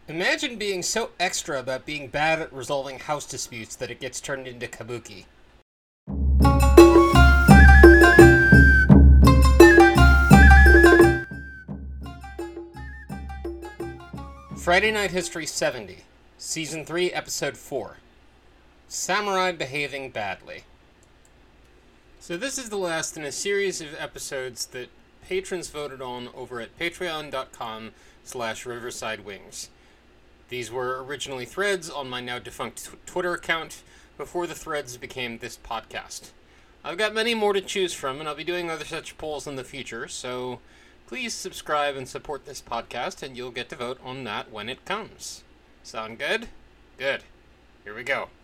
Imagine being so extra about being bad at resolving house disputes that it gets turned into kabuki. Friday Night History 70, Season 3, Episode 4. Samurai Behaving Badly. So this is the last in a series of episodes that patrons voted on over at patreon.com/riversidewings. These were originally threads on my now defunct Twitter account before the threads became this podcast. I've got many more to choose from, and I'll be doing other such polls in the future, so please subscribe and support this podcast, and you'll get to vote on that when it comes. Sound good? Good. Here we go.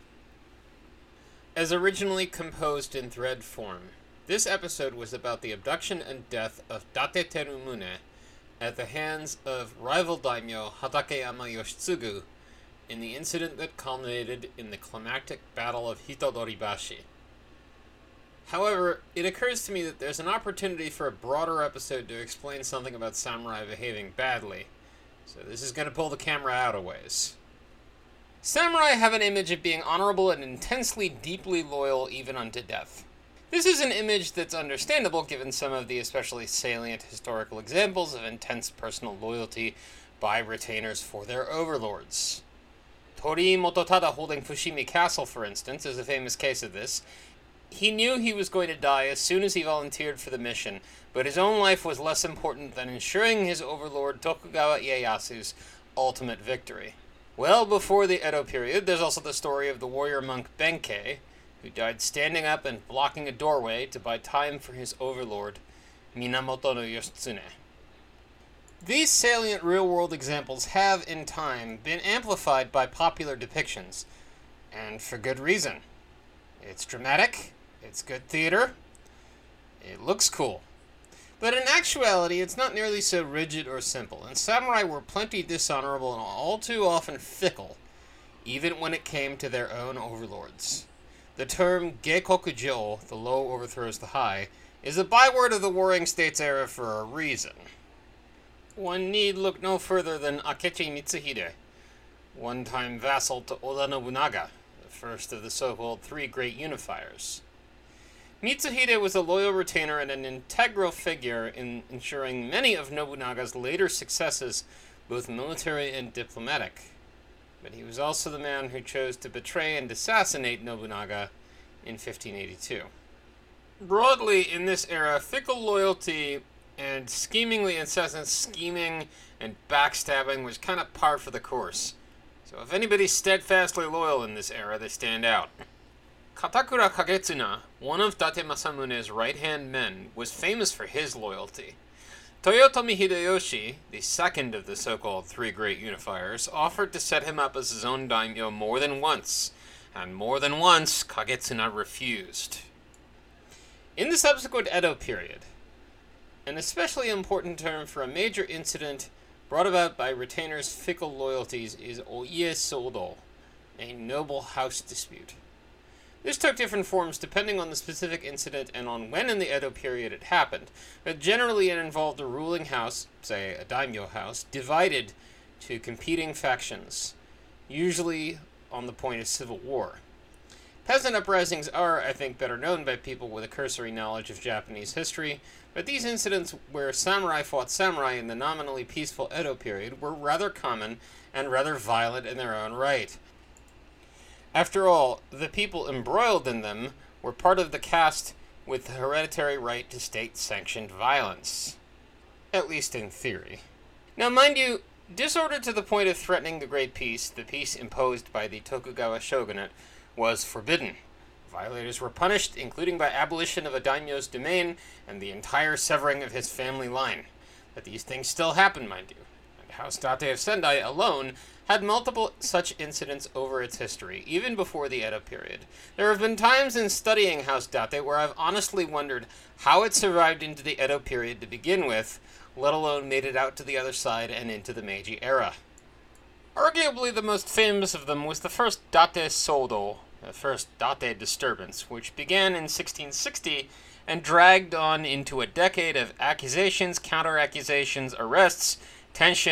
As originally composed in thread form, this episode was about the abduction and death of Date Terumune at the hands of rival daimyo Hatakeyama Yoshitsugu in the incident that culminated in the climactic Battle of Hitodoribashi. However, it occurs to me that there's an opportunity for a broader episode to explain something about samurai behaving badly, so this is going to pull the camera out a ways. Samurai have an image of being honorable and intensely, deeply loyal even unto death. This is an image that's understandable given some of the especially salient historical examples of intense personal loyalty by retainers for their overlords. Torii Mototada holding Fushimi Castle, for instance, is a famous case of this. He knew he was going to die as soon as he volunteered for the mission, but his own life was less important than ensuring his overlord Tokugawa Ieyasu's ultimate victory. Well before the Edo period, there's also the story of the warrior monk Benkei, who died standing up and blocking a doorway to buy time for his overlord, Minamoto no Yoshitsune. These salient real-world examples have, in time, been amplified by popular depictions, and for good reason. It's dramatic, it's good theater, it looks cool. But in actuality, it's not nearly so rigid or simple, and samurai were plenty dishonorable and all too often fickle, even when it came to their own overlords. The term Geikokujo, the low overthrows the high, is a byword of the Warring States era for a reason. One need look no further than Akechi Mitsuhide, one-time vassal to Oda Nobunaga, the first of the so-called Three Great Unifiers. Mitsuhide was a loyal retainer and an integral figure in ensuring many of Nobunaga's later successes, both military and diplomatic. But he was also the man who chose to betray and assassinate Nobunaga in 1582. Broadly, in this era, fickle loyalty and schemingly incessant scheming and backstabbing was kind of par for the course. So if anybody's steadfastly loyal in this era, they stand out. Katakura Kagetsuna, one of Date Masamune's right-hand men, was famous for his loyalty. Toyotomi Hideyoshi, the second of the so-called Three Great Unifiers, offered to set him up as his own daimyo more than once, and more than once Kagetsuna refused. In the subsequent Edo period, an especially important term for a major incident brought about by retainers' fickle loyalties is Oie Sodo, a noble house dispute. This took different forms depending on the specific incident and on when in the Edo period it happened, but generally it involved a ruling house, say a daimyo house, divided to competing factions, usually on the point of civil war. Peasant uprisings are, I think, better known by people with a cursory knowledge of Japanese history, but these incidents where samurai fought samurai in the nominally peaceful Edo period were rather common and rather violent in their own right. After all, the people embroiled in them were part of the caste with the hereditary right to state-sanctioned violence. At least in theory. Now, mind you, disorder to the point of threatening the Great Peace, the peace imposed by the Tokugawa shogunate, was forbidden. Violators were punished, including by abolition of a daimyo's domain and the entire severing of his family line. But these things still happen, mind you. And House Date of Sendai alone had multiple such incidents over its history, even before the Edo period. There have been times in studying House Date where I've honestly wondered how it survived into the Edo period to begin with, let alone made it out to the other side and into the Meiji era. Arguably the most famous of them was the first Date Sodo, the first Date disturbance, which began in 1660 and dragged on into a decade of accusations, counter-accusations, arrests, tension,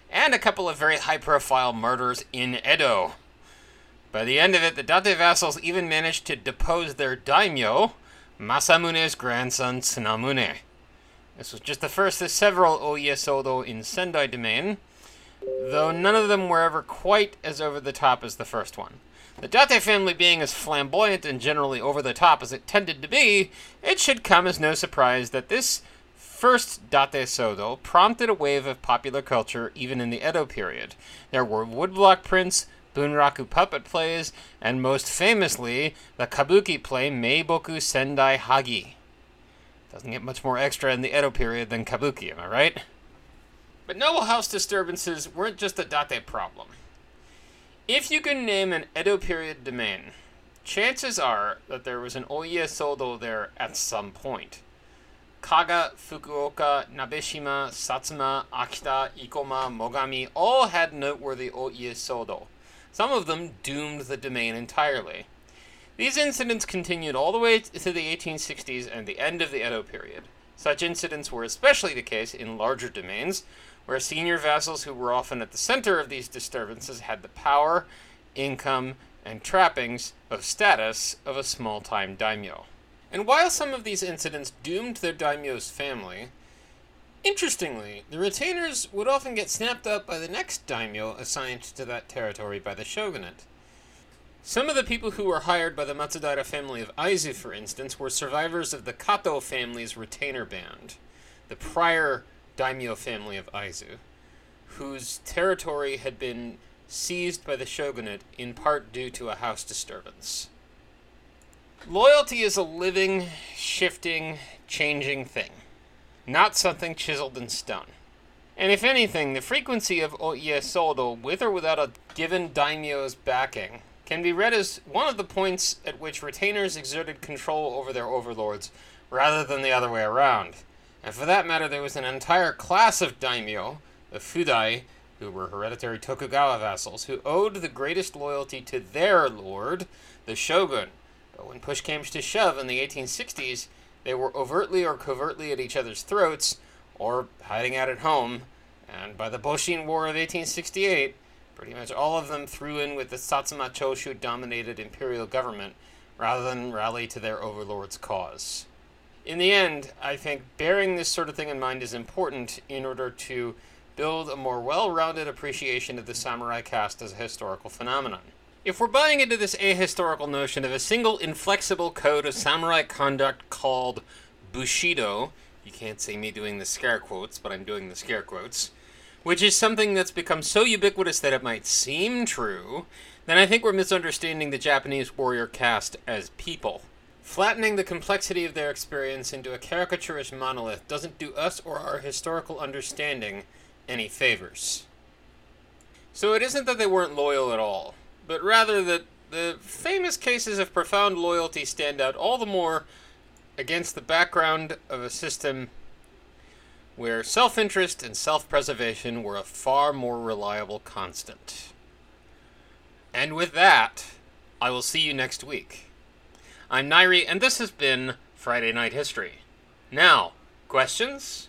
and a couple of very high-profile murders in Edo. By the end of it, the Date vassals even managed to depose their daimyo, Masamune's grandson Tsunamune. This was just the first of several Oiesodo in Sendai domain, though none of them were ever quite as over the top as the first one. The Date family being as flamboyant and generally over the top as it tended to be, it should come as no surprise that this first Date Sodo prompted a wave of popular culture even in the Edo period. There were woodblock prints, bunraku puppet plays, and most famously, the kabuki play Meiboku Sendai Hagi. Doesn't get much more extra in the Edo period than kabuki, am I right? But noble house disturbances weren't just a Date problem. If you can name an Edo period domain, chances are that there was an Oiesodo there at some point. Kaga, Fukuoka, Nabeshima, Satsuma, Akita, Ikoma, Mogami all had noteworthy Oiesodo. Some of them doomed the domain entirely. These incidents continued all the way to the 1860s and the end of the Edo period. Such incidents were especially the case in larger domains, where senior vassals who were often at the center of these disturbances had the power, income, and trappings of status of a small-time daimyo. And while some of these incidents doomed their daimyo's family, interestingly, the retainers would often get snapped up by the next daimyo assigned to that territory by the shogunate. Some of the people who were hired by the Matsudaira family of Aizu, for instance, were survivors of the Kato family's retainer band, the prior daimyo family of Aizu, whose territory had been seized by the shogunate in part due to a house disturbance. Loyalty is a living, shifting, changing thing, not something chiseled in stone. And if anything, the frequency of Oiesodo, with or without a given daimyo's backing, can be read as one of the points at which retainers exerted control over their overlords, rather than the other way around. And for that matter, there was an entire class of daimyo, the Fudai, who were hereditary Tokugawa vassals, who owed the greatest loyalty to their lord, the shogun. But when push came to shove in the 1860s, they were overtly or covertly at each other's throats, or hiding out at home, and by the Boshin War of 1868, pretty much all of them threw in with the Satsuma Choshu-dominated imperial government, rather than rally to their overlord's cause. In the end, I think bearing this sort of thing in mind is important in order to build a more well-rounded appreciation of the samurai caste as a historical phenomenon. If we're buying into this ahistorical notion of a single inflexible code of samurai conduct called Bushido, you can't see me doing the scare quotes, but I'm doing the scare quotes, which is something that's become so ubiquitous that it might seem true, then I think we're misunderstanding the Japanese warrior caste as people. Flattening the complexity of their experience into a caricaturish monolith doesn't do us or our historical understanding any favors. So it isn't that they weren't loyal at all, but rather that the famous cases of profound loyalty stand out all the more against the background of a system where self-interest and self-preservation were a far more reliable constant. And with that, I will see you next week. I'm Nairi, and this has been Friday Night History. Now, questions?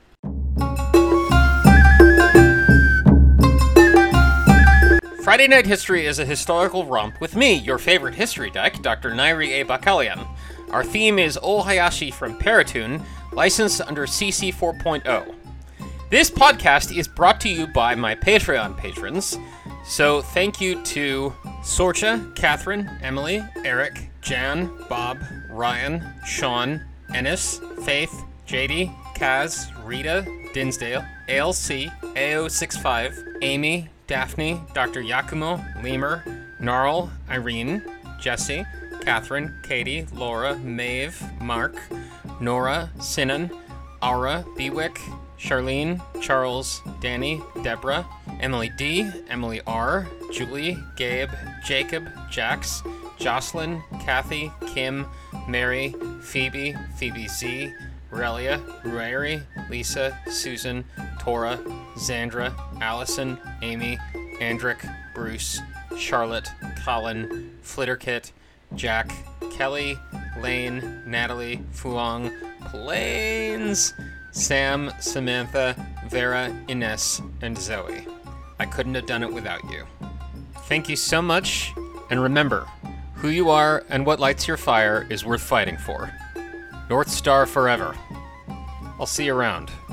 Friday Night History is a historical romp with me, your favorite history dyke, Dr. Nairi A. Bakalian. Our theme is O Hayashi from Paratune, licensed under CC 4.0. This podcast is brought to you by my Patreon patrons, so thank you to Sorcha, Catherine, Emily, Eric, Jan, Bob, Ryan, Sean, Ennis, Faith, JD, Kaz, Rita, Dinsdale, ALC, AO65, Amy, Daphne, Dr. Yakumo, Lemur, Gnarl, Irene, Jesse, Catherine, Katie, Laura, Maeve, Mark, Nora, Sinan, Aura, Bewick, Charlene, Charles, Danny, Deborah, Emily D, Emily R, Julie, Gabe, Jacob, Jax, Jocelyn, Kathy, Kim, Mary, Phoebe, Phoebe Z, Relia, Ruari, Lisa, Susan, Tora, Zandra, Allison, Amy, Andrick, Bruce, Charlotte, Colin, Flitterkit, Jack, Kelly, Lane, Natalie, Fuang, Plains, Sam, Samantha, Vera, Ines, and Zoe. I couldn't have done it without you. Thank you so much, and remember, who you are and what lights your fire is worth fighting for. North Star forever. I'll see you around.